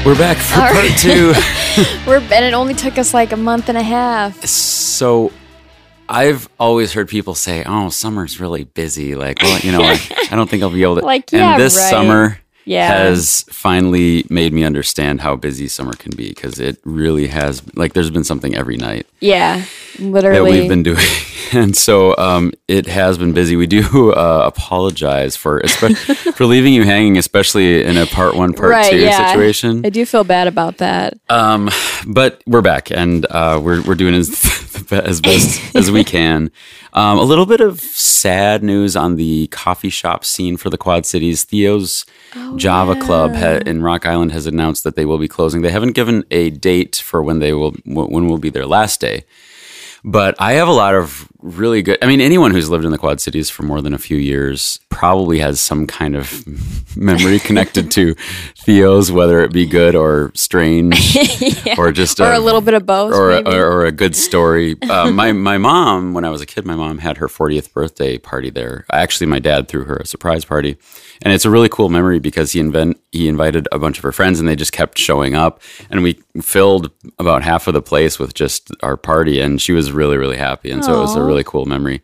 We're back for part two. And it only took us like a month and a half. So I've always heard people say, oh, summer's really busy. Like, well, I don't think I'll be able to. And this summer has finally made me understand how busy summer can be, because it really has, there's been something every night. Yeah, literally. That we've been doing. And so it has been busy. We do apologize for leaving you hanging, especially in a part one, part two situation. I do feel bad about that. But we're back, and we're doing as best as we can. A little bit of sad news on the coffee shop scene for the Quad Cities. Theo's Java Club in Rock Island has announced that they will be closing. They haven't given a date for when will be their last day. But I have a lot of really good... anyone who's lived in the Quad Cities for more than a few years probably has some kind of memory connected to Theo's, whether it be good or strange, or just a little bit of both, or a good story. My mom, when I was a kid, my mom had her 40th birthday party there. Actually, my dad threw her a surprise party. And it's a really cool memory because he invited a bunch of her friends, and they just kept showing up. And we filled about half of the place with just our party, and she was really, really happy. And so it was a really cool memory.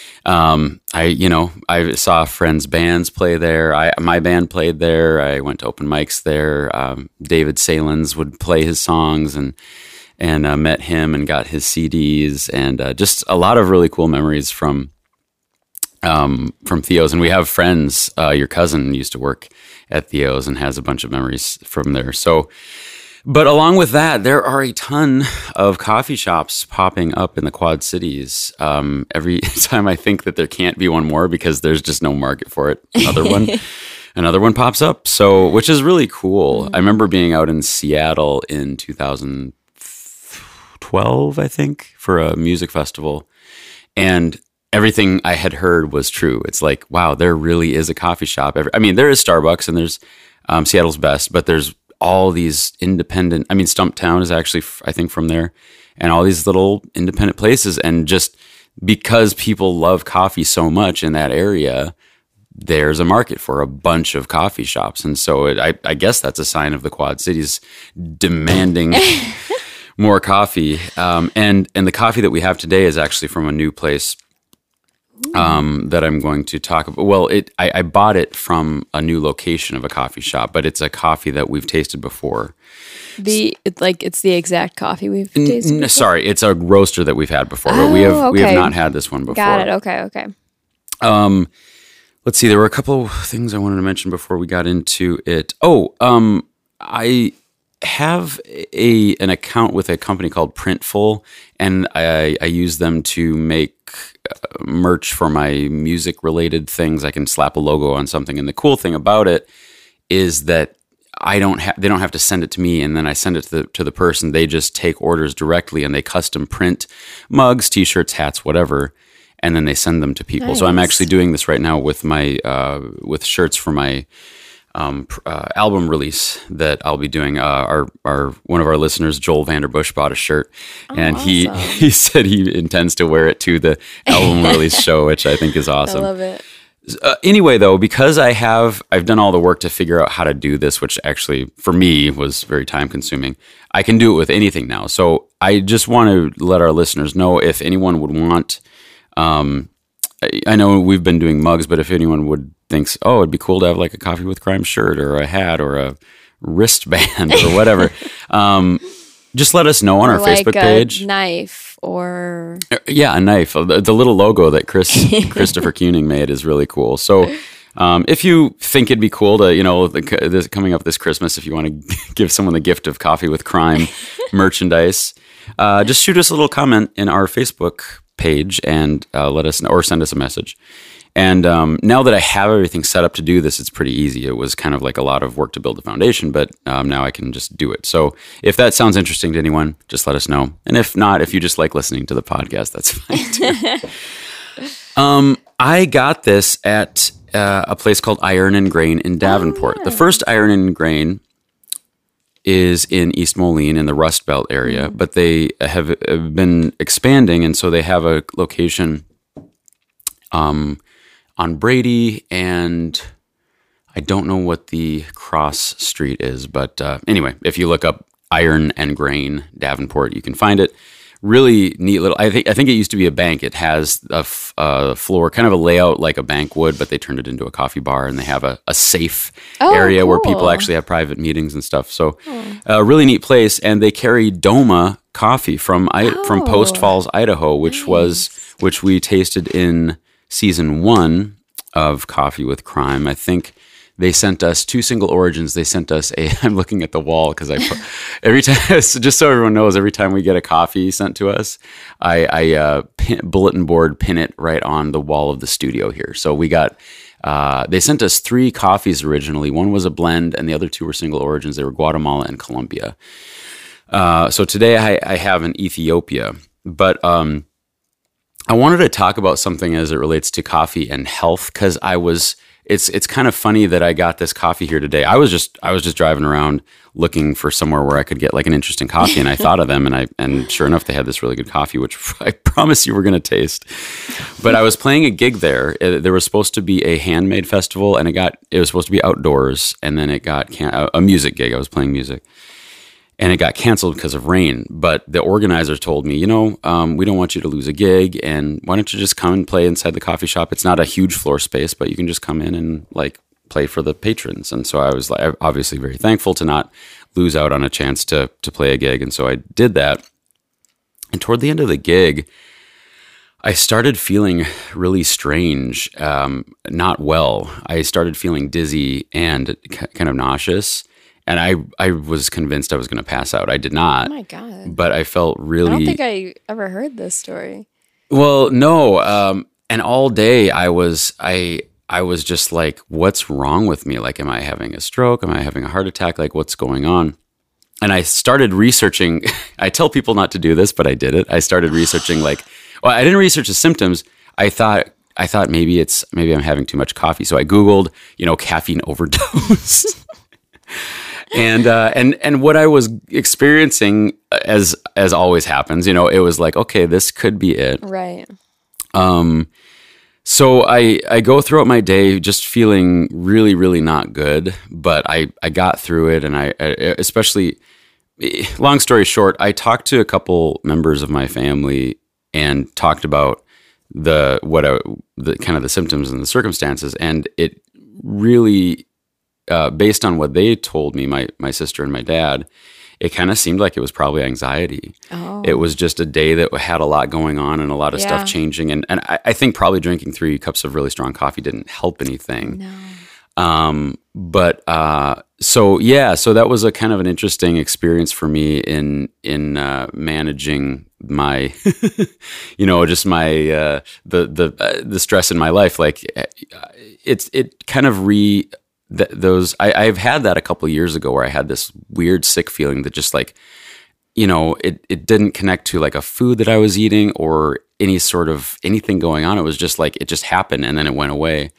I saw friends' bands play there. My band played there. I went to open mics there. David Salins would play his songs, and met him and got his CDs, and just a lot of really cool memories from Theo's. And we have friends. Your cousin used to work at Theo's and has a bunch of memories from there. So, but along with that, there are a ton of coffee shops popping up in the Quad Cities. Every time I think that there can't be one more because there's just no market for it, another one pops up. So, which is really cool. I remember being out in Seattle in 2012, I think, for a music festival, and everything I had heard was true. It's like, wow, there really is a coffee shop. There is Starbucks, and there's Seattle's Best, but there's all these independent, Stumptown is actually, I think, from there, and all these little independent places. And just because people love coffee so much in that area, there's a market for a bunch of coffee shops. And so I guess that's a sign of the Quad Cities demanding more coffee. And the coffee that we have today is actually from a new place that I'm going to talk about. Well, I bought it from a new location of a coffee shop, but it's a coffee that we've tasted before. It's the exact coffee we've tasted before? Sorry, it's a roaster that we've had before, but we have not had this one before. Got it. Okay. Let's see. There were a couple of things I wanted to mention before we got into it. I have an account with a company called Printful, and I use them to make merch for my music related things. I can slap a logo on something, and the cool thing about it is that they don't have to send it to me, and then I send it to the person. They just take orders directly, and they custom print mugs, t-shirts, hats, whatever, and then they send them to people. Nice. So I'm actually doing this right now with my with shirts for my album release that I'll be doing. One of our listeners, Joel Vanderbush, bought a shirt, and awesome. he said he intends to wear it to the album release show, which I think is awesome. I love it. Anyway, though, because I've done all the work to figure out how to do this, which actually for me was very time consuming, I can do it with anything now. So I just want to let our listeners know, if anyone would want, I know we've been doing mugs, but if anyone thinks, oh, it'd be cool to have like a Coffee with Crime shirt or a hat or a wristband or whatever, just let us know on our Facebook page. A knife or... Yeah, a knife. The little logo that Christopher Kuning made is really cool. So if you think it'd be cool to, coming up this Christmas, if you want to give someone the gift of Coffee with Crime merchandise, just shoot us a little comment in our Facebook page and let us know, or send us a message. And now that I have everything set up to do this, it's pretty easy. It was kind of like a lot of work to build the foundation, but now I can just do it. So if that sounds interesting to anyone, just let us know. And if not, if you just like listening to the podcast, that's fine too. I got this at a place called Iron and Grain in Davenport. Oh, yeah. The first Iron and Grain is in East Moline in the Rust Belt area, but they have been expanding, and so they have a location on Brady and I don't know what the cross street is, but anyway, if you look up Iron and Grain Davenport, you can find it. Really neat little. I think it used to be a bank. It has a floor, kind of a layout like a bank would, but they turned it into a coffee bar, and they have a safe area where people actually have private meetings and stuff. So, a really neat place. And they carry Doma coffee from Post Falls, Idaho, which we tasted in season 1 of Coffee with Crime. I think they sent us 2 single origins. They sent us I'm looking at the wall because every time, just so everyone knows, every time we get a coffee sent to us, I bulletin board pin it right on the wall of the studio here. So we got, they sent us 3 coffees originally. One was a blend and the other 2 were single origins. They were Guatemala and Colombia. So today I have an Ethiopia, but I wanted to talk about something as it relates to coffee and health, because it's kind of funny that I got this coffee here today. I was just driving around looking for somewhere where I could get like an interesting coffee, and I thought of them, and sure enough, they had this really good coffee, which I promise you we're going to taste. But I was playing a gig there. There was supposed to be a handmade festival, and it was supposed to be outdoors, and then it got a music gig. I was playing music. And it got canceled because of rain. But the organizers told me, we don't want you to lose a gig, and why don't you just come and play inside the coffee shop? It's not a huge floor space, but you can just come in and like play for the patrons. And so I was like, obviously very thankful to not lose out on a chance to play a gig. And so I did that. And toward the end of the gig, I started feeling really strange, not well. I started feeling dizzy and kind of nauseous. And I was convinced I was going to pass out. I did not. Oh my God. But I felt really... I don't think I ever heard this story. Well, no. And all day I was just like, what's wrong with me? Like, am I having a stroke? Am I having a heart attack? Like, what's going on? And I started researching. I tell people not to do this, but I did it. I started researching I didn't research the symptoms. I thought maybe I'm having too much coffee. So I Googled, caffeine overdose. And what I was experiencing, as always happens, it was like, okay, this could be it. Right. So I go throughout my day just feeling really, really not good, but I got through it, and I especially, long story short, I talked to a couple members of my family and talked about the kind of the symptoms and the circumstances, and it really. Based on what they told me, my sister and my dad, it kind of seemed like it was probably anxiety. Oh. It was just a day that had a lot going on and a lot of stuff changing. And I think probably drinking 3 cups of really strong coffee didn't help anything. No. So that was a kind of an interesting experience for me in managing my, just my, the stress in my life. Like it kind of I've had that a couple of years ago where I had this weird sick feeling that just like, it didn't connect to like a food that I was eating or any sort of anything going on. It was just like, it just happened and then it went away.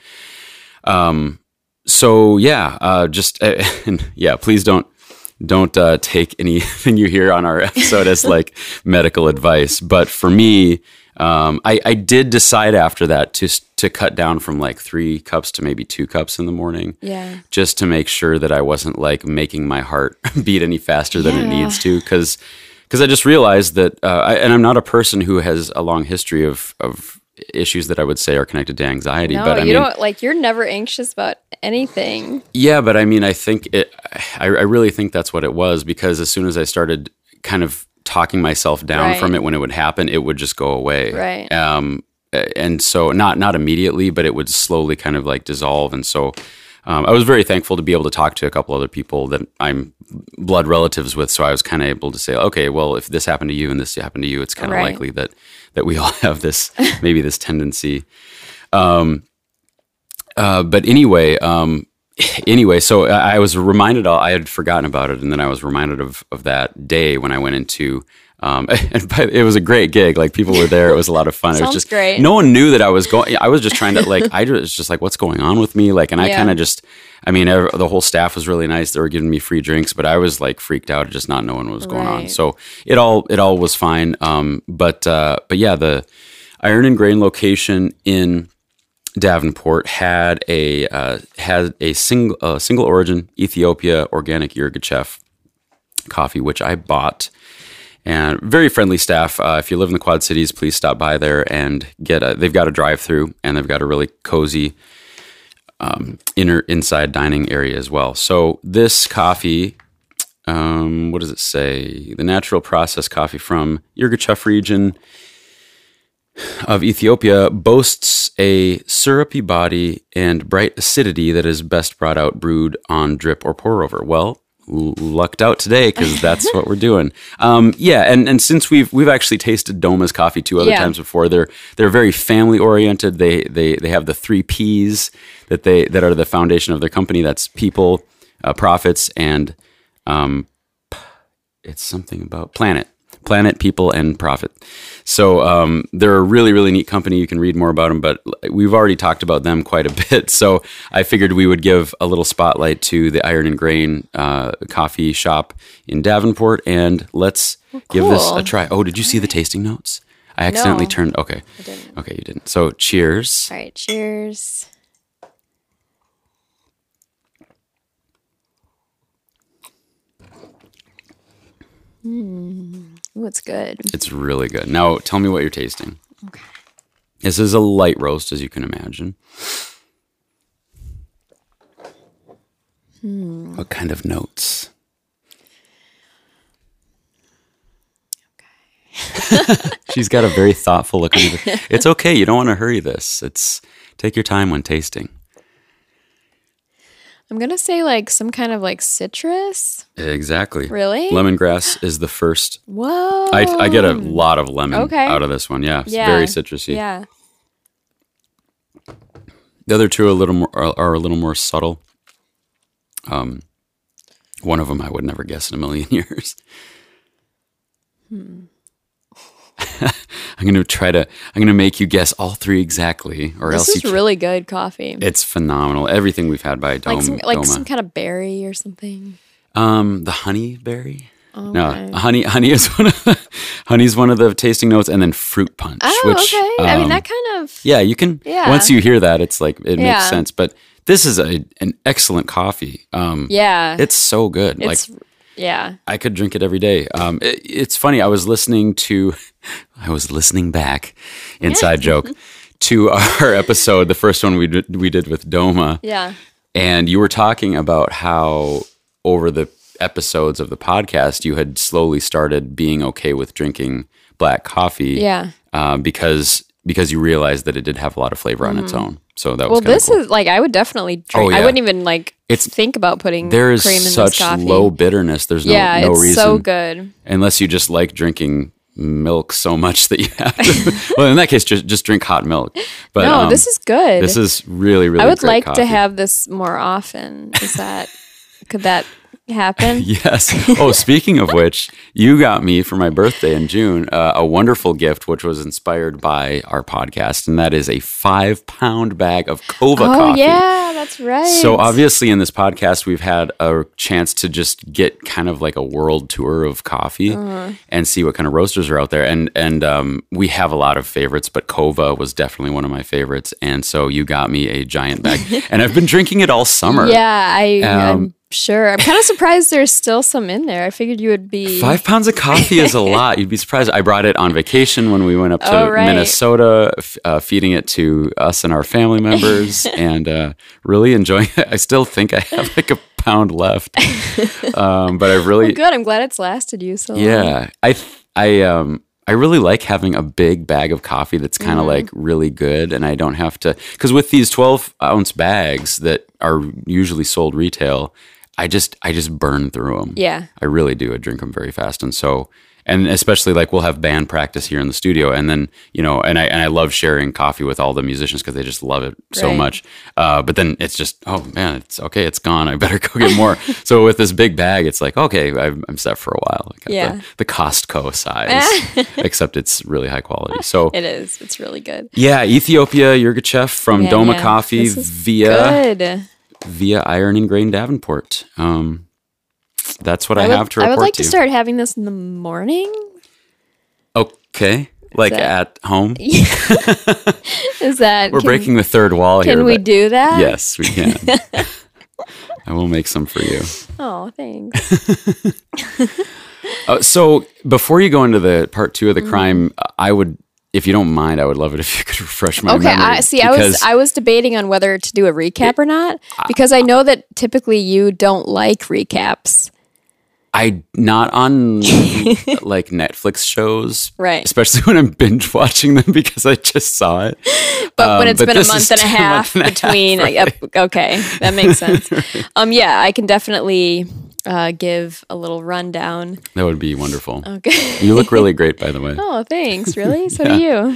Please don't take anything you hear on our episode as like medical advice. But for me, I did decide after that to cut down from like 3 cups to maybe 2 cups in the morning. Yeah. Just to make sure that I wasn't like making my heart beat any faster than it needs to. Cause I just realized that, and I'm not a person who has a long history of issues that I would say are connected to anxiety. No, but don't like, you're never anxious about anything. Yeah. But I mean, I think I really think that's what it was, because as soon as I started kind of talking myself down from it when it would happen, it would just go away. Right. And so not immediately, but it would slowly kind of like dissolve. And so I was very thankful to be able to talk to a couple other people that I'm blood relatives with. So I was kind of able to say, okay, well, if this happened to you and this happened to you, it's kind of likely that we all have this, maybe this tendency. But anyway, so I was reminded, I had forgotten about it, and then I was reminded of that day when I went into, and it was a great gig. Like, people were there. It was a lot of fun. It was just great. No one knew that I was going. I was just trying to I was just like, what's going on with me? Like, and I kind of just, the whole staff was really nice. They were giving me free drinks, but I was like freaked out, just not knowing what was going on. So it all was fine. But yeah, the Iron and Grain location in Davenport had a single origin Ethiopia organic Yirgacheffe coffee, which I bought. And very friendly staff. If you live in the Quad Cities, please stop by there and they've got a drive-through, and they've got a really cozy inside dining area as well. So this coffee, what does it say? The natural processed coffee from Yirgacheffe region of Ethiopia boasts a syrupy body and bright acidity that is best brought out brewed on drip or pour over. Well, lucked out today because that's what we're doing. And since we've actually tasted Doma's coffee 2 other times before, they're very family oriented. They have the 3 P's that are the foundation of their company. That's people, profits, and it's something about planet, people, and profit. So they're a really, really neat company. You can read more about them, but we've already talked about them quite a bit. So I figured we would give a little spotlight to the Iron and Grain coffee shop in Davenport, and let's give this a try. Oh, did you see the tasting notes? I accidentally turned. Okay. I didn't. Okay, you didn't. So cheers. All right, cheers. Ooh, it's good. It's really good. Now, tell me what you're tasting. Okay. This is a light roast, as you can imagine. What kind of notes? Okay. She's got a very thoughtful look. It's okay. You don't want to hurry this. Take your time when tasting. I'm going to say like some kind of like citrus. Exactly. Really? Lemongrass is the first. Whoa. I get a lot of lemon out of this one. Yeah. It's very citrusy. Yeah. The other two are a little more subtle. One of them I would never guess in a million years. I'm going to make you guess all 3 exactly, or else This is really good coffee. It's phenomenal. Everything we've had by Doma. Like some kind of berry or something. The honey berry. Okay. No, honey is honey's one of the tasting notes, and then fruit punch. Oh, okay. I mean, that kind of. Yeah, you can. Yeah. Once you hear that, it's like it makes sense. But this is an excellent coffee. Yeah. It's so good. Yeah. I could drink it every day. It's funny. I was listening back, inside joke, to our episode, the first one we did with Doma. Yeah. And you were talking about how over the episodes of the podcast, you had slowly started being okay with drinking black coffee. Yeah. Because you realized that it did have a lot of flavor on its own. So that was this cool. is like, I would definitely drink. Oh, yeah. I wouldn't even think about putting there is cream in such this coffee. low bitterness. There's no it's reason. So good. Unless you just like drinking milk so much that you have to. Well, in that case, just drink hot milk. But no, this is good. This is really, really. I would great like coffee. to have this more often. Could that happen? Yes. Oh, speaking of which, you got me for my birthday in June a wonderful gift, which was inspired by our podcast, and that is a 5-pound bag of Kova coffee. Oh, yeah, that's right. So obviously in this podcast, we've had a chance to just get kind of like a world tour of coffee and see what kind of roasters are out there. And we have a lot of favorites, but Kova was definitely one of my favorites. And so you got me a giant bag. And I've been drinking it all summer. Yeah, I'm sure. I'm kind of surprised there's still some in there. I figured you would be... 5 pounds of coffee is a lot. You'd be surprised. I brought it on vacation when we went up to Minnesota, feeding it to us and our family members, and really enjoying it. I still think I have like a pound left, but I've really... Well, good. I'm glad it's lasted you so long. Yeah. I really like having a big bag of coffee that's kind of like really good, and I don't have to... Because with these 12-ounce bags that are usually sold retail... I just burn through them. Yeah. I really do. I drink them very fast. And especially like we'll have band practice here in the studio, and then, and I love sharing coffee with all the musicians because they just love it so much. But then it's just, oh man, it's okay. It's gone. I better go get more. So with this big bag, it's like, okay, I'm set for a while. I got the Costco size, except it's really high quality. So it is. It's really good. Yeah. Ethiopia Yirgacheffe from Doma Coffee via Iron and Grain Davenport. That's what I have to report to you. I would like to start having this in the morning. Okay. Like at home? Is that... We're breaking the third wall here. Can we do that? Yes, we can. I will make some for you. Oh, thanks. So before you go into the part 2 of the crime, I would, if you don't mind, I would love it if you could refresh my memory. I was debating on whether to do a recap or not, because I know that typically you don't like recaps. Not on like Netflix shows, right? Especially when I'm binge watching them because I just saw it. But when it's been a month and a half between, right. Okay, that makes sense. Yeah, I can definitely give a little rundown. That would be wonderful. Okay, you look really great, by the way. Oh, thanks. Really? So do you.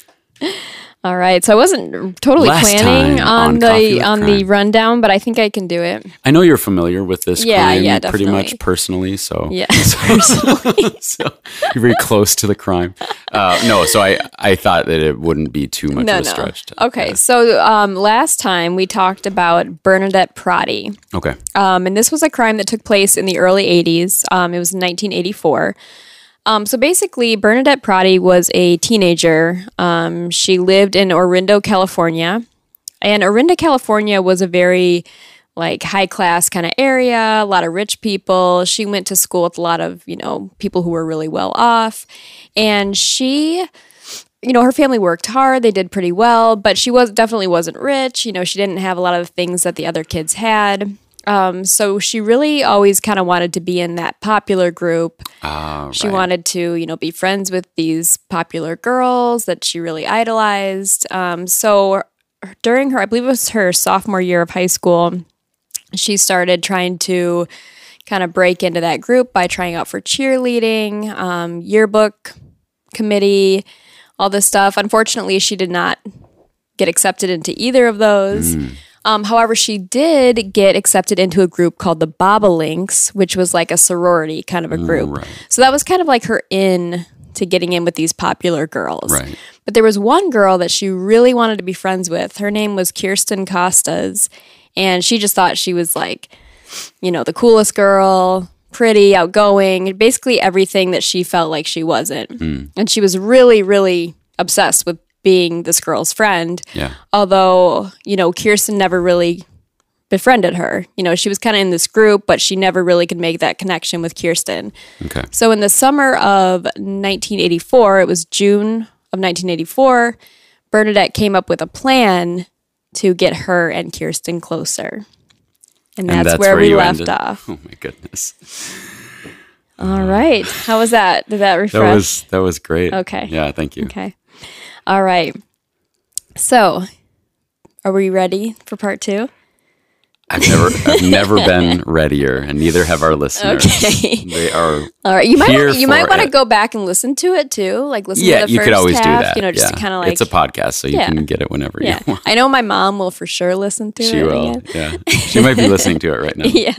All right, so I wasn't totally planning on the rundown, but I think I can do it. I know you're familiar with this crime pretty much personally, so personally. So you're very close to the crime. So I thought that it wouldn't be too much of a stretch. Okay, so last time we talked about Bernadette Pratty. Okay. And this was a crime that took place in the early 80s. It was 1984. So basically, Bernadette Pratty was a teenager. She lived in Orinda, California. And Orinda, California was a very high class kind of area, a lot of rich people. She went to school with a lot of, people who were really well off. And she, her family worked hard. They did pretty well, but she definitely wasn't rich. She didn't have a lot of the things that the other kids had. So she really always kind of wanted to be in that popular group. She wanted to, be friends with these popular girls that she really idolized. So during her, I believe it was her sophomore year of high school, she started trying to kind of break into that group by trying out for cheerleading, yearbook committee, all this stuff. Unfortunately, she did not get accepted into either of those. However, she did get accepted into a group called the Bobolinks, which was like a sorority kind of a group. Right. So that was kind of like her in to getting in with these popular girls. Right. But there was one girl that she really wanted to be friends with. Her name was Kirsten Costas, and she just thought she was the coolest girl, pretty, outgoing, basically everything that she felt like she wasn't. And she was really, really obsessed with being this girl's friend. Yeah. Although, Kirsten never really befriended her. She was kind of in this group, but she never really could make that connection with Kirsten. Okay. So in the summer of 1984, it was June of 1984, Bernadette came up with a plan to get her and Kirsten closer. And that's where we left off. Oh my goodness. All right. How was that? Did that refresh? That was great. Okay. Yeah, thank you. Okay. All right. So, are we ready for part 2? I've never been readier, and neither have our listeners. Okay. They are all right. You might want to go back and listen to it too. Listen to the first you could always half, do that. Just to kind of it's a podcast, so you can get it whenever you want. I know my mom will for sure listen to it. She will. Again. Yeah. She might be listening to it right now. Yeah.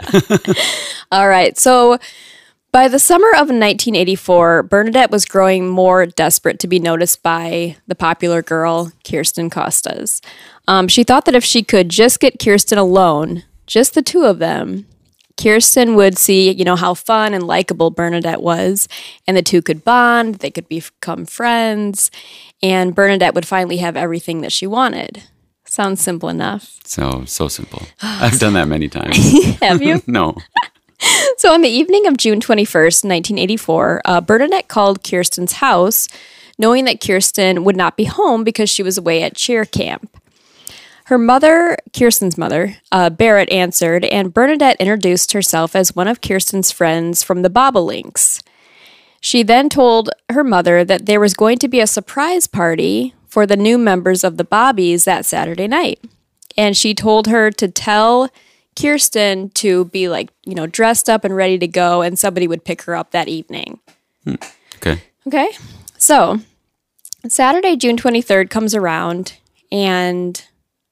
All right. So, by the summer of 1984, Bernadette was growing more desperate to be noticed by the popular girl, Kirsten Costas. She thought that if she could just get Kirsten alone, just the two of them, Kirsten would see, how fun and likable Bernadette was, and the two could bond, they could become friends, and Bernadette would finally have everything that she wanted. Sounds simple enough. So simple. I've done that many times. Have you? No. So on the evening of June 21st, 1984, Bernadette called Kirsten's house, knowing that Kirsten would not be home because she was away at cheer camp. Her mother, Kirsten's mother, Barrett, answered, and Bernadette introduced herself as one of Kirsten's friends from the Bobolinks. She then told her mother that there was going to be a surprise party for the new members of the Bobbies that Saturday night. And she told her to tell Kirsten to be dressed up and ready to go, and somebody would pick her up that evening. Okay. Okay. So Saturday, June 23rd comes around, and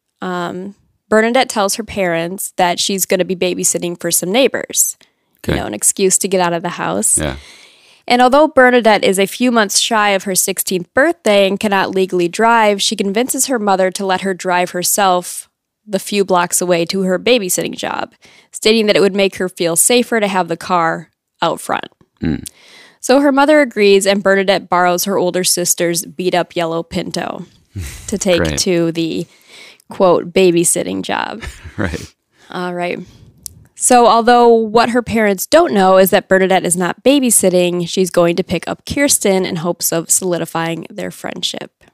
Bernadette tells her parents that she's going to be babysitting for some neighbors. Okay. An excuse to get out of the house. Yeah. And although Bernadette is a few months shy of her 16th birthday and cannot legally drive, she convinces her mother to let her drive herself the few blocks away to her babysitting job, stating that it would make her feel safer to have the car out front. So her mother agrees, and Bernadette borrows her older sister's beat-up yellow Pinto to take Great. to the, quote, babysitting job. Right. All right. So although what her parents don't know is that Bernadette is not babysitting, she's going to pick up Kirsten in hopes of solidifying their friendship.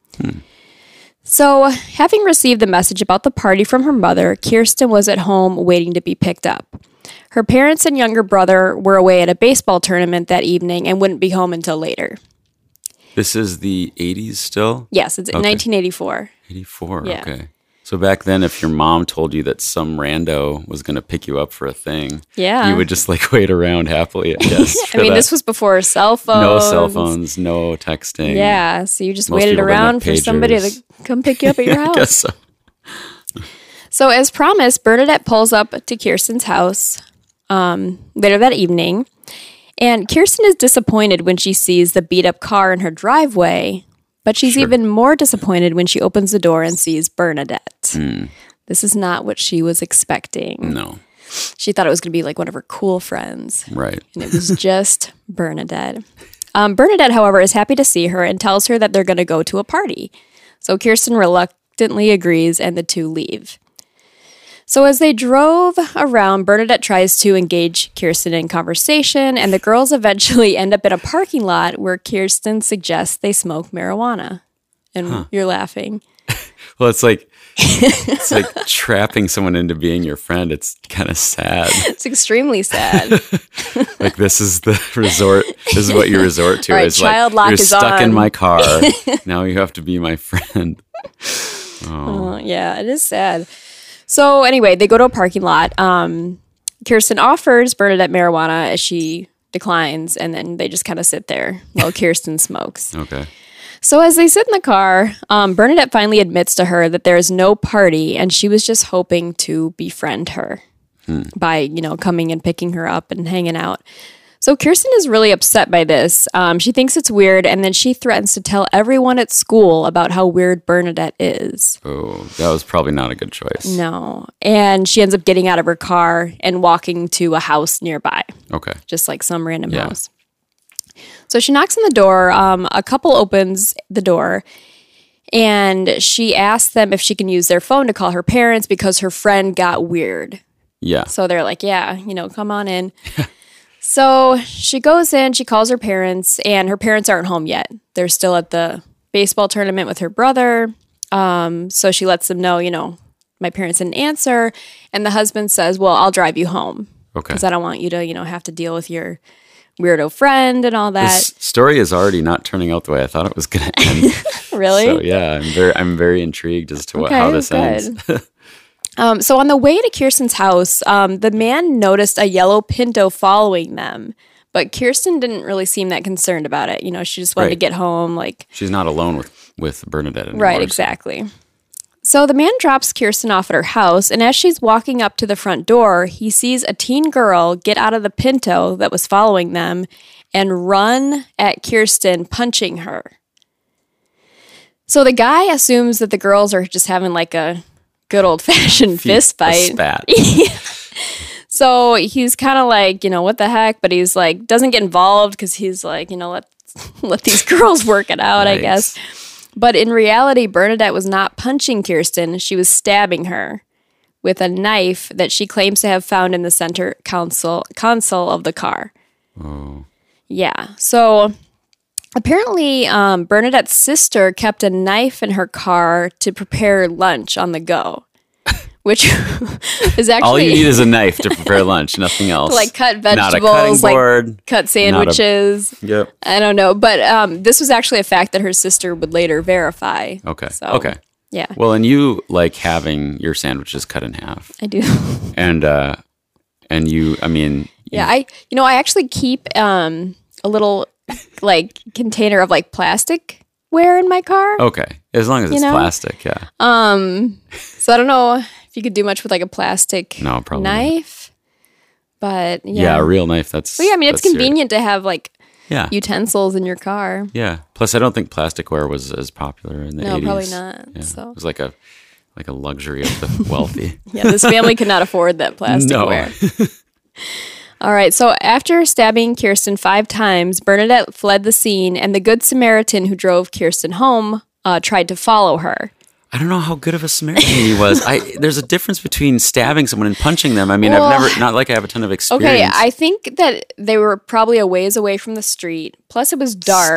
So having received the message about the party from her mother, Kirsten was at home waiting to be picked up. Her parents and younger brother were away at a baseball tournament that evening and wouldn't be home until later. This is the 80s still? Yes, it's 1984. 84, Yeah. okay. So back then, if your mom told you that some rando was going to pick you up for a thing, Yeah. you would just like wait around happily, I guess. I mean, this was before cell phones. No cell phones, no texting. Yeah, so you just Most waited people didn't have around for somebody to pagers. come pick you up at your I house. guess so. So as promised, Bernadette pulls up to Kirsten's house later that evening. And Kirsten is disappointed when she sees the beat-up car in her driveway, but she's Sure. even more disappointed when she opens the door and sees Bernadette. This is not what she was expecting. No, She thought it was going to be like one of her cool friends, right. and it was just Bernadette. Bernadette, however, is happy to see her and tells her that they're going to go to a party. So Kirsten reluctantly agrees, and the two leave. So as they drove around, Bernadette tries to engage Kirsten in conversation, and the girls eventually end up in a parking lot where Kirsten suggests they smoke marijuana. And you're laughing. Well, it's like trapping someone into being your friend. It's kind of sad. It's extremely sad. Like this is the resort. This is what you resort to. All right, It's child like lock you're is stuck in on. my car. Now you have to be my friend. Yeah, it is sad. So anyway, they go to a parking lot. Kirsten offers Bernadette marijuana as she declines, and then they just kind of sit there while Kirsten smokes. Okay. So as they sit in the car, Bernadette finally admits to her that there is no party, and she was just hoping to befriend her by, coming and picking her up and hanging out. So Kirsten is really upset by this. She thinks it's weird, and then she threatens to tell everyone at school about how weird Bernadette is. Oh, that was probably not a good choice. No. And she ends up getting out of her car and walking to a house nearby, Okay. just like some random Yeah. house. So she knocks on the door. A couple opens the door, and she asks them if she can use their phone to call her parents because her friend got weird. Yeah. So they're like, yeah, come on in. So she goes in, she calls her parents, and her parents aren't home yet. They're still at the baseball tournament with her brother. So she lets them know, my parents didn't answer. And the husband says, well, I'll drive you home Okay. because I don't want you to, have to deal with your weirdo friend and all that. This story is already not turning out the way I thought it was going to end. Really? So yeah, I'm very intrigued as to how this ends. So on the way to Kirsten's house, the man noticed a yellow Pinto following them, but Kirsten didn't really seem that concerned about it. She just wanted to Right. get home. She's not alone with Bernadette anymore. Right, so- exactly. So the man drops Kirsten off at her house, and as she's walking up to the front door, he sees a teen girl get out of the Pinto that was following them and run at Kirsten, punching her. So the guy assumes that the girls are just having like a good old-fashioned fist A fight. spat. So he's kind of like, what the heck? But he's like, doesn't get involved because he's like, let these girls work it out, I Right. guess. But in reality, Bernadette was not punching Kirsten. She was stabbing her with a knife that she claims to have found in the center console of the car. Oh. Yeah. So apparently, Bernadette's sister kept a knife in her car to prepare lunch on the go, which is actually All you need is a knife to prepare lunch, nothing else. like cut Not a cutting vegetables, like board. cut sandwiches. Yep. I don't know, but this was actually a fact that her sister would later verify. Okay. So, Okay. Yeah, Well, and you like having your sandwiches cut in half, I do. and you, I mean, Yeah, I actually keep a little like container of like plastic ware in my car. okay, as long as it's know? plastic, yeah. So I don't know if you could do much with like a plastic No, probably not. knife. But Yeah, a real knife. That's. But yeah, I mean it's that's your- convenient to have like Yeah. utensils in your car. Yeah. Plus, I don't think plasticware was as popular in the 80s. No, probably not. Yeah. So It was like a luxury of the wealthy. yeah, this family could not afford that plasticware. All right. So after stabbing Kirsten 5 times, Bernadette fled the scene, and the Good Samaritan who drove Kirsten home tried to follow her. I don't know how good of a Samaritan he was. There's a difference between stabbing someone and punching them. I mean, not like I have a ton of experience. Okay, I think that they were probably a ways away from the street. Plus, it was dark.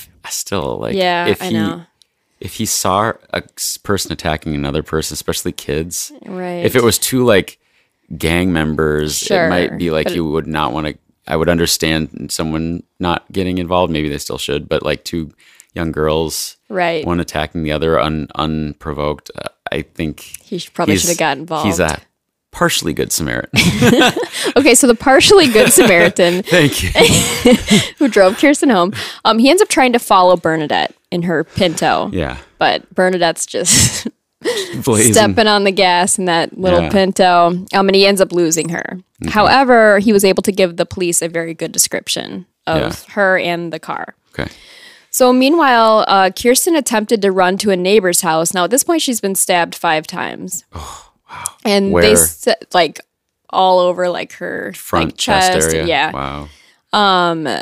I know. If he saw a person attacking another person, especially kids, right? If it was two like gang members, sure, it might be like you would not want to. I would understand someone not getting involved. Maybe they still should, but like two young girls, right? One attacking the other unprovoked. I think he should have gotten involved. He's a partially good Samaritan. Okay, so the partially good Samaritan, thank you, who drove Kirsten home, he ends up trying to follow Bernadette in her Pinto. Yeah, but Bernadette's just blazing. Stepping on the gas in that little Pinto, and he ends up losing her. Okay. However, he was able to give the police a very good description of her and the car. Okay. So meanwhile, Kirsten attempted to run to a neighbor's house. Now at this point, she's been stabbed 5 times. Oh, wow. And where? They like all over like her front like, chest area. Yeah. Wow.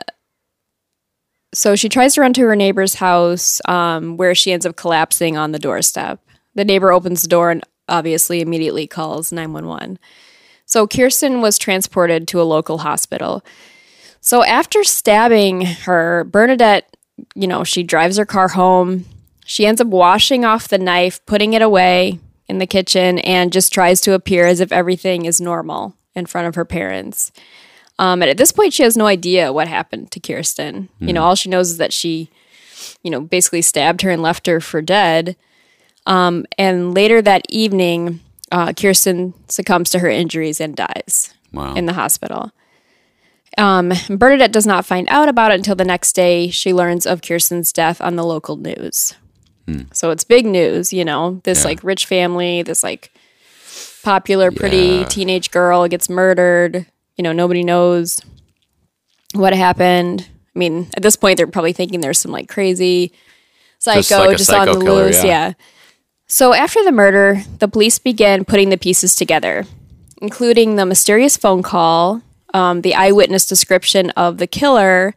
So she tries to run to her neighbor's house, where she ends up collapsing on the doorstep. The neighbor opens the door and obviously immediately calls 911. So Kirsten was transported to a local hospital. So after stabbing her, Bernadette, she drives her car home. She ends up washing off the knife, putting it away in the kitchen, and just tries to appear as if everything is normal in front of her parents. And at this point, she has no idea what happened to Kirsten. All she knows is that she, basically stabbed her and left her for dead. And later that evening, Kirsten succumbs to her injuries and dies in the hospital. Bernadette does not find out about it until the next day. She learns of Kirsten's death on the local news. So it's big news, this like rich family, this like popular, pretty teenage girl gets murdered. Nobody knows what happened. I mean, at this point, they're probably thinking there's some like crazy psycho just on the loose. Yeah. So after the murder, the police began putting the pieces together, including the mysterious phone call, the eyewitness description of the killer.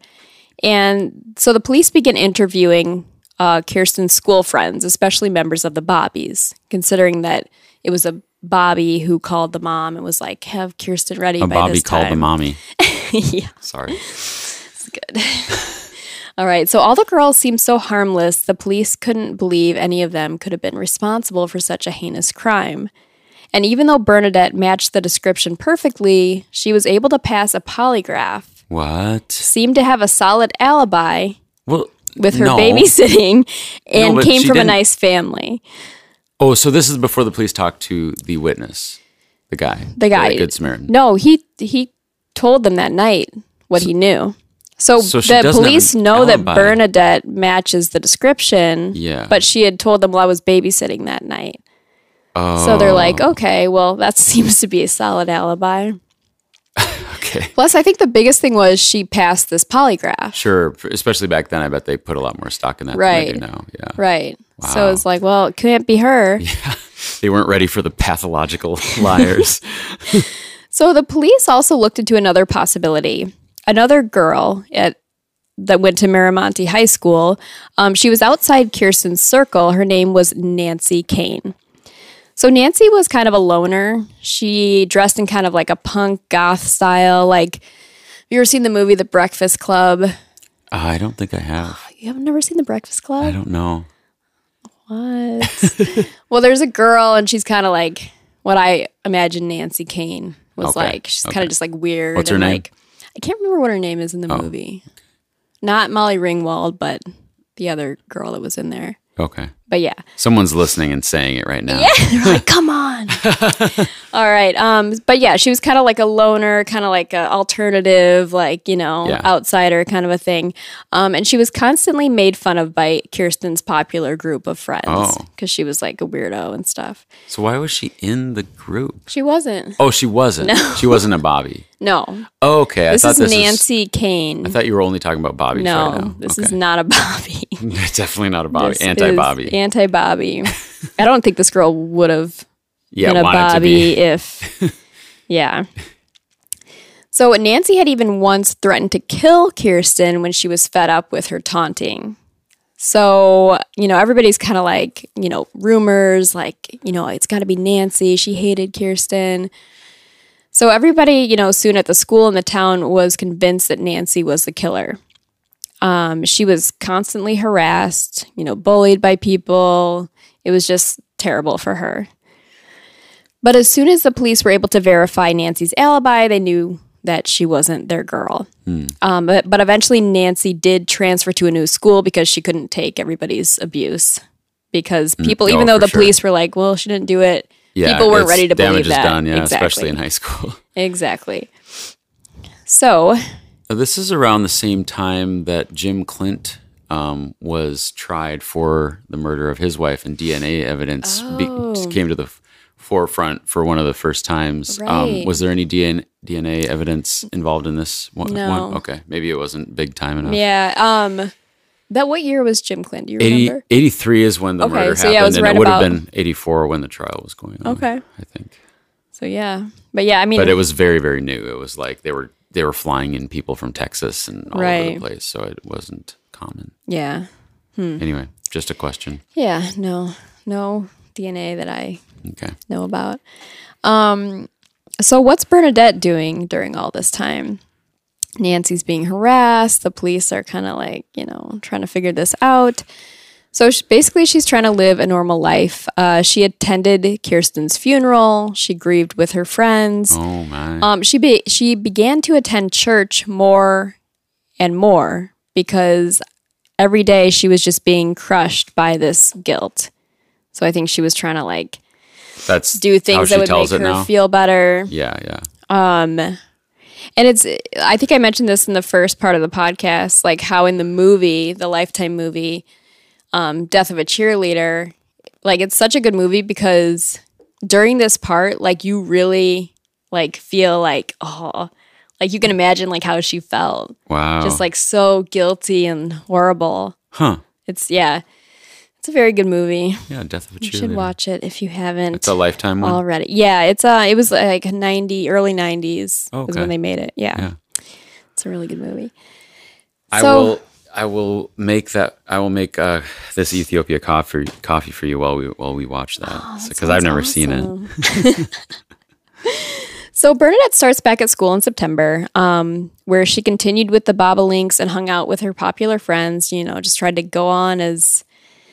And so the police began interviewing Kirsten's school friends, especially members of the Bobbies, considering that it was a Bobby who called the mom and was like, have Kirsten ready by Bobby this time. Called the mommy. Yeah. Sorry. It's good. All right. So all the girls seemed so harmless, the police couldn't believe any of them could have been responsible for such a heinous crime. And even though Bernadette matched the description perfectly, she was able to pass a polygraph. What? Seemed to have a solid alibi with her no. babysitting and came from a didn't. Nice family. Oh, so this is before the police talked to the witness, the guy. The Good Samaritan. No, he told them that night what he knew. So the police know that Bernadette matches the description, but she had told them, well, I was babysitting that night. Oh. So they're like, okay, well, that seems to be a solid alibi. Okay. Plus, I think the biggest thing was she passed this polygraph. Sure, especially back then, I bet they put a lot more stock in that right. than they do now. Yeah. Right. Wow. So it's like, well, it can't be her. Yeah. They weren't ready for the pathological liars. So the police also looked into another possibility. Another girl that went to Miramonte High School, she was outside Kirsten's circle. Her name was Nancy Kane. So Nancy was kind of a loner. She dressed in kind of like a punk goth style. Like, have you ever seen the movie The Breakfast Club? I don't think I have. You have never seen The Breakfast Club? I don't know. What? Well, there's a girl, and she's kind of like what I imagine Nancy Kane was like. She's kind of just like weird. What's her name? Like, I can't remember what her name is in the movie. Not Molly Ringwald, but the other girl that was in there. Okay. But yeah. Someone's listening and saying it right now. Yeah, they're like, come on. All right. But yeah, she was kind of like a loner, kind of like an alternative, like, outsider kind of a thing. And she was constantly made fun of by Kirsten's popular group of friends because she was like a weirdo and stuff. So why was she in the group? She wasn't. Oh, she wasn't? No. She wasn't a Bobby? No. Oh, okay. This is Nancy Kane. I thought you were only talking about Bobby. No, right now. This is not a Bobby. Definitely not a Bobby. This Anti-Bobby. Anti-Bobby. I don't think this girl would have been a wanted Bobby to be. if... Yeah. So Nancy had even once threatened to kill Kirsten when she was fed up with her taunting. So, everybody's kind of like, rumors like, it's got to be Nancy. She hated Kirsten. So everybody, soon at the school and the town was convinced that Nancy was the killer. She was constantly harassed, bullied by people. It was just terrible for her. But as soon as the police were able to verify Nancy's alibi, they knew that she wasn't their girl. But eventually Nancy did transfer to a new school because she couldn't take everybody's abuse. Because people, even though the police were like, well, she didn't do it, people weren't ready to believe that. Damage is done, especially in high school. Exactly. So this is around the same time that Jim Clint was tried for the murder of his wife, and DNA evidence came to the forefront for one of the first times. Right. Was there any DNA evidence involved in this one? No. Okay, maybe it wasn't big time enough. Yeah. What year was Jim Clint? Do you remember? 83 is when the murder happened, it was and right it would have been 84 when the trial was going on. Okay. I think. So yeah, but yeah, I mean, but it was very, very new. It was like they were flying in people from Texas and all over the place, so it wasn't common. Yeah. Anyway, just a question. Yeah. No DNA that I know about. So what's Bernadette doing during all this time? Nancy's being harassed. The police are kind of like, trying to figure this out. So she's trying to live a normal life. She attended Kirsten's funeral. She grieved with her friends. Oh my! She began to attend church more and more because every day she was just being crushed by this guilt. So I think she was trying to do things that would make her feel better. Yeah. And I think I mentioned this in the first part of the podcast, like how in the movie, the Lifetime movie, Death of a Cheerleader, it's such a good movie because during this part, you really feel you can imagine how she felt. Wow. Just so guilty and horrible. Huh. It's a very good movie. Yeah, Death of a Cheerleader. You should watch it if you haven't. It's a Lifetime one already. Yeah, it was early 90s was when they made it. Yeah. It's a really good movie. I will make this Ethiopia coffee for you while we watch that because I've never seen it. So Bernadette starts back at school in September, where she continued with the bobolinks and hung out with her popular friends. Just tried to go on as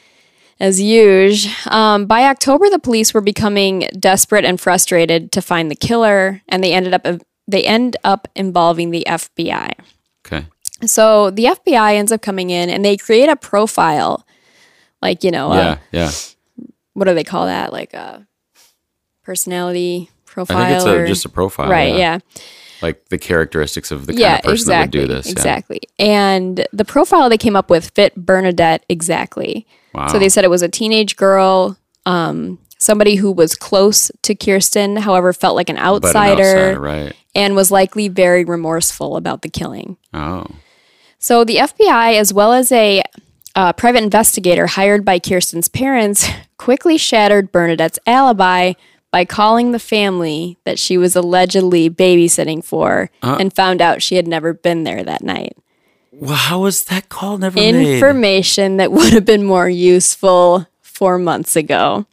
usual. By October, the police were becoming desperate and frustrated to find the killer, and they end up involving the FBI. Okay. So the FBI ends up coming in, and they create a profile, What do they call that? Like a personality profile? I think it's just a profile. Right, yeah. Like the characteristics of the kind of person that would do this. Exactly. And the profile they came up with fit Bernadette exactly. Wow. So they said it was a teenage girl, somebody who was close to Kirsten, however, felt like an outsider, right. and was likely very remorseful about the killing. Oh. So the FBI, as well as a private investigator hired by Kirsten's parents, quickly shattered Bernadette's alibi by calling the family that she was allegedly babysitting for and found out she had never been there that night. Well, how was that call never made? Information that would have been more useful 4 months ago.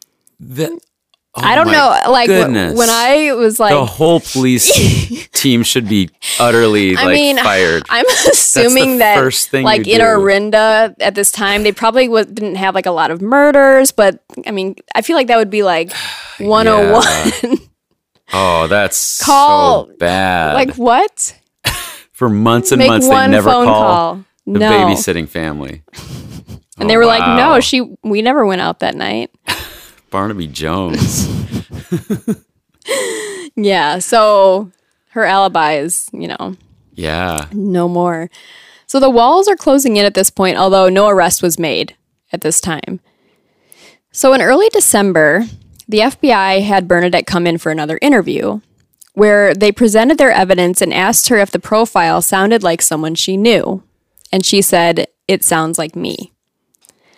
I don't know. When I was the whole police team should be utterly fired. I'm assuming that in Orinda at this time, they probably didn't have a lot of murders, but I feel like that would be 101. Oh, that's so bad. What? For months and months, they never call the babysitting family. And they were like, no, we never went out that night. Barnaby Jones. Yeah, so her alibi is, Yeah. no more. So the walls are closing in at this point, although no arrest was made at this time. So in early December, the FBI had Bernadette come in for another interview, where they presented their evidence and asked her if the profile sounded like someone she knew. And she said, "It sounds like me."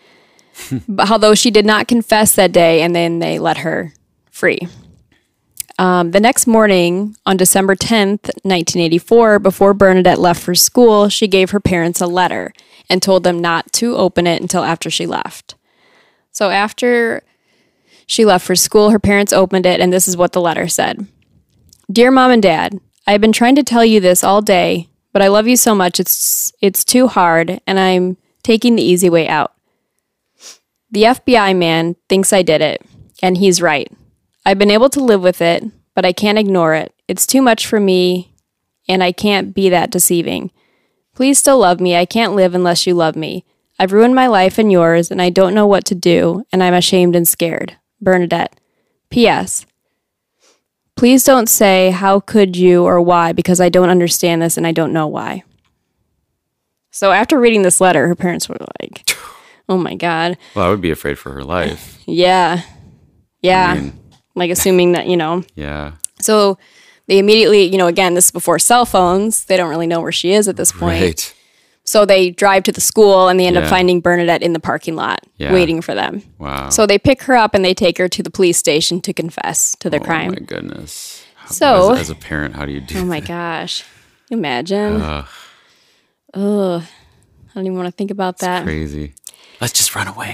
But although she did not confess that day, and then they let her free. The next morning, on December 10th, 1984, before Bernadette left for school, she gave her parents a letter and told them not to open it until after she left. So after she left for school, her parents opened it, and this is what the letter said. Dear Mom and Dad, I've been trying to tell you this all day, but I love you so much it's too hard, and I'm taking the easy way out. The FBI man thinks I did it, and he's right. I've been able to live with it, but I can't ignore it. It's too much for me, and I can't be that deceiving. Please still love me. I can't live unless you love me. I've ruined my life and yours, and I don't know what to do, and I'm ashamed and scared. Bernadette. P.S. Please don't say, how could you or why, because I don't understand this and I don't know why. So after reading this letter, her parents were like, oh my God. Well, I would be afraid for her life. Yeah. Yeah. I mean, like assuming that, Yeah. So they immediately, again, this is before cell phones. They don't really know where she is at this point. Right. So they drive to the school and they end up Yeah. finding Bernadette in the parking lot waiting for them. Wow. So they pick her up and they take her to the police station to confess to their Oh crime. my goodness. So- as a parent, how do you do Oh my that? gosh. Imagine. Ugh, Ugh. I don't even want to think about that. crazy. Let's just run away.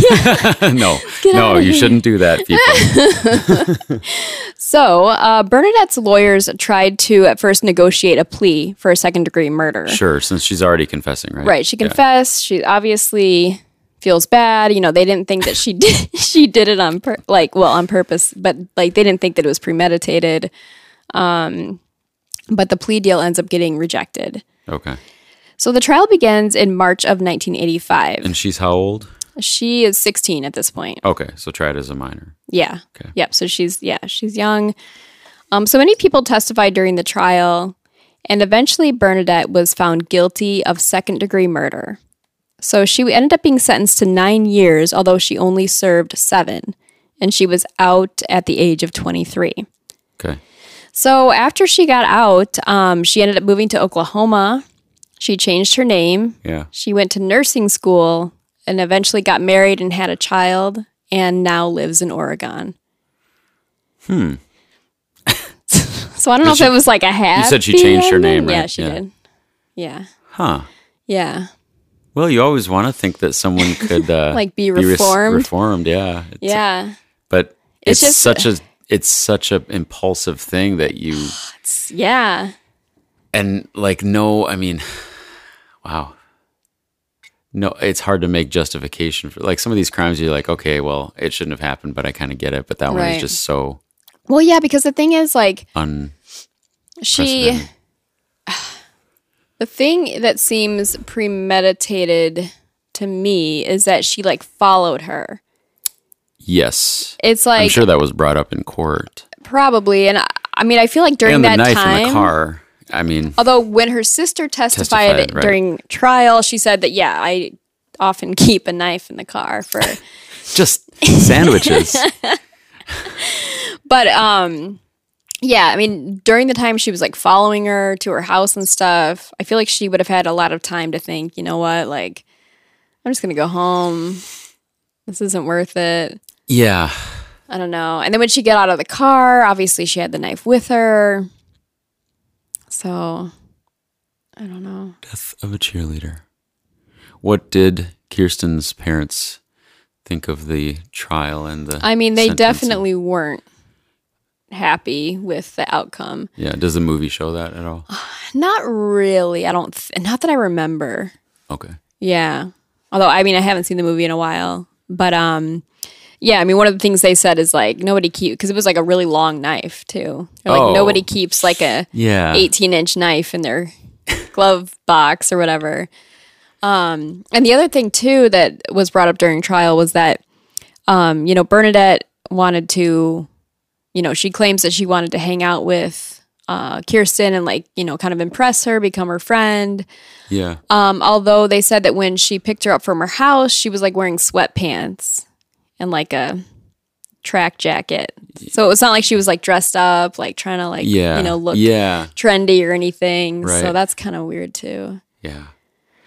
No, you shouldn't do that, people. So Bernadette's lawyers tried to at first negotiate a plea for a second-degree murder. Sure, since she's already confessing, right? Right. She Yeah. confessed. She obviously feels bad. They didn't think that she did it on purpose, but they didn't think that it was premeditated. But the plea deal ends up getting rejected. Okay. So the trial begins in March of 1985. And she's how old? She is 16 at this point. Okay, so try it as a minor. Yeah. Okay. Yep. So she's young. So many people testified during the trial, and eventually Bernadette was found guilty of second-degree murder. So she ended up being sentenced to 9 years, although she only served 7, and she was out at the age of 23. Okay. So after she got out, she ended up moving to Oklahoma. She changed her name. Yeah. She went to nursing school and eventually got married and had a child and now lives in Oregon. So I don't know if it was like a happy You said she changed her name, ending. right? Yeah, she did. Yeah. Huh. Yeah. Well, you always want to think that someone could Be res- reformed. reformed, yeah. Yeah. But It's it's just- such a impulsive thing that you Yeah. and wow. No, it's hard to make justification for some of these crimes. You're like, okay, well, it shouldn't have happened, but I kind of get it. But that one Right. is just so Well, yeah, because the thing is, she, unprecedented. the thing that seems premeditated to me is that she followed her. Yes, It's I'm sure that was brought up in court. probably, and I feel like during And the that knife time, in the car. I mean, although when her sister testified Testified, right. during trial, she said that I often keep a knife in the car for, just sandwiches. but during the time she was following her to her house and stuff, I feel like she would have had a lot of time to think, you know what, I'm just gonna go home. This isn't worth it. Yeah. I don't know. And then when she got out of the car, obviously she had the knife with her. So, I don't know. Death of a cheerleader. What did Kirsten's parents think of the trial and the They sentencing? definitely weren't happy with the outcome. Yeah. Does the movie show that at all? Not really. Not that I remember. Okay. Yeah. Although, I haven't seen the movie in a while. But, yeah, one of the things they said is nobody keeps, because it was a really long knife too. They're nobody keeps a Yeah. 18-inch knife in their glove box or whatever. And the other thing too that was brought up during trial was that, Bernadette wanted to, she claims that she wanted to hang out with Kirsten and kind of impress her, become her friend. Yeah. Although they said that when she picked her up from her house, she was wearing sweatpants and a track jacket. So it's not like she was dressed up, trying to Yeah. look Yeah. trendy or anything. So Right. that's kind of weird too. Yeah.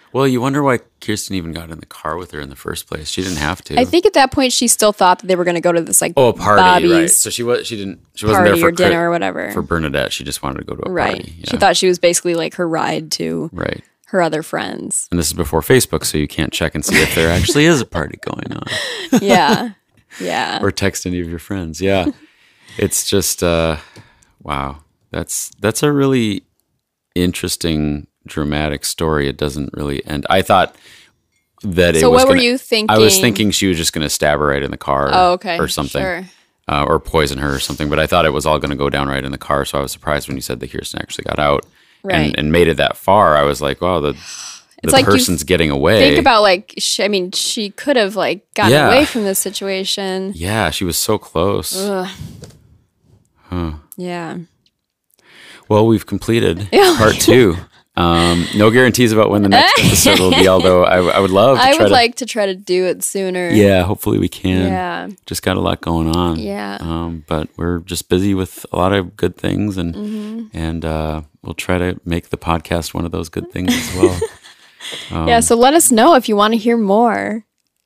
Well, you wonder why Kirsten even got in the car with her in the first place. She didn't have to. I think at that point she still thought that they were going to go to this like a party, Bobby's right? So she wasn't there party for or dinner or whatever. For Bernadette. She just wanted to go to a right. party. Yeah. She thought she was basically like her ride to right. her other friends. And this is before Facebook, so you can't check and see if there actually is a party going on. Yeah. Yeah. Or text any of your friends. Yeah. It's just wow. That's a really interesting, dramatic story. It doesn't really end. I thought that it was. So what were you thinking? I was thinking she was just going to stab her right in the car. Oh, okay. Or something. Sure. Or poison her or something. But I thought it was all going to go down right in the car. So I was surprised when you said that Kirsten actually got out Right. and made it that far. I was like, wow, the like person's getting away. Think about like, she could have like gotten Yeah. away from this situation. Yeah, she was so close. Ugh. Huh. Yeah. Well, we've completed part 2. No guarantees about when the next episode will be, although I would love to like to try to do it sooner. Yeah, hopefully we can. Yeah. Just got a lot going on. Yeah. But we're just busy with a lot of good things, and we'll try to make the podcast one of those good things as well. Yeah, so let us know if you want to hear more.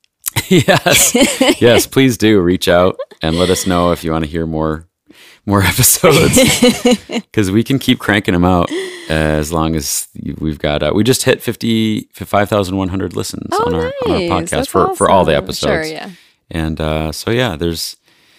Yes, please do reach out and let us know if you want to hear more episodes, because we can keep cranking them out as long as we've got. We just hit 5,100 listens on our podcast. That's for all the awesome. episodes. Sure, yeah. And so yeah, there's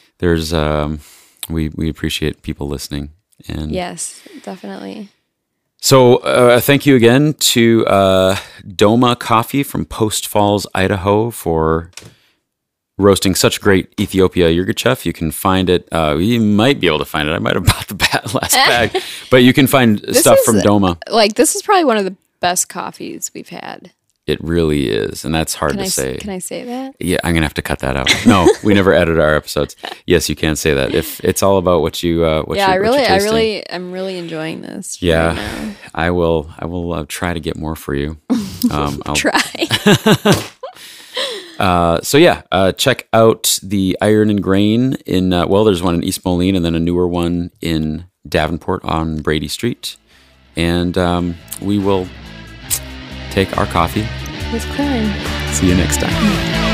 we appreciate people listening. And Yes, definitely. so thank you again to Doma Coffee from Post Falls, Idaho, for roasting such great Ethiopia Yirgacheffe. You can find it. You might be able to find it. I might have bought the last bag, but you can find stuff from Doma. Like, this is probably one of the best coffees we've had. It really is, and that's hard to say. Can I say that? Yeah, I'm gonna have to cut that out. No, we never edit our episodes. Yes, you can say that. If it's all about what you I'm really enjoying this. Yeah, right now. I will try to get more for you. I'll Try. So yeah, check out the Iron and Grain in, there's one in East Moline and then a newer one in Davenport on Brady Street. And we will take our coffee. With crime. See you next time.